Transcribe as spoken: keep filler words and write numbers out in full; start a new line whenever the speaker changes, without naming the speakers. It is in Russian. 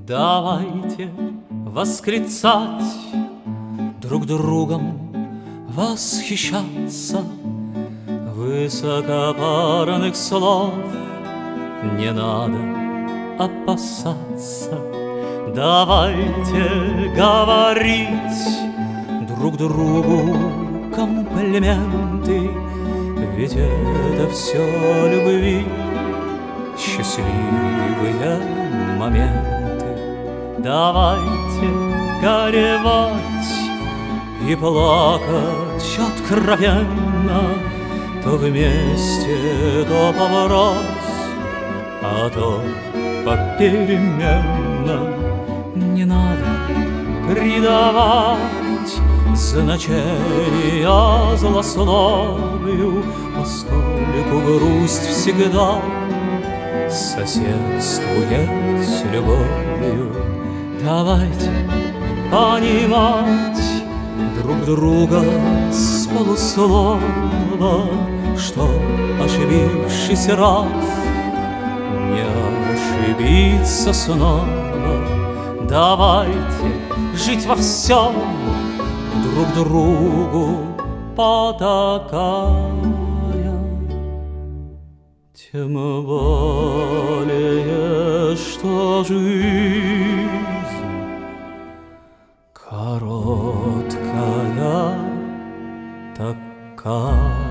Давайте восклицать, друг другом восхищаться. Высокопарных слов не надо опасаться. Давайте говорить друг другу комплименты, ведь это все любви, счастливые моменты. Давайте горевать и плакать откровенно, то вместе, то повраз, а то попеременно. Не надо придавать значения злословию, поскольку грусть всегда соседствует с любовью. Давайте понимать друг друга с полуслова, что, ошибившись раз, не ошибиться снова. Давайте жить во всем друг другу потакая, тем более, что жизнь короткая такая.